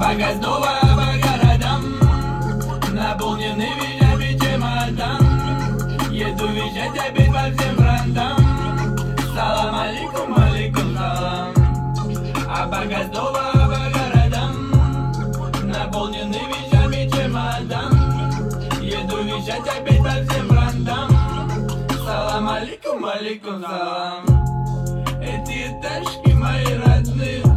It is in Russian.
Пока снова по городам, наполненный вещами чемодан. Еду вещать опять по всем фронтам. Салам алейкум, алейкум салам. А пока снова по городам, наполненный вещами чемодан. Еду вещать опять по всем фронтам. Салам алейкум, алейкум салам. Эти тачки мои родные,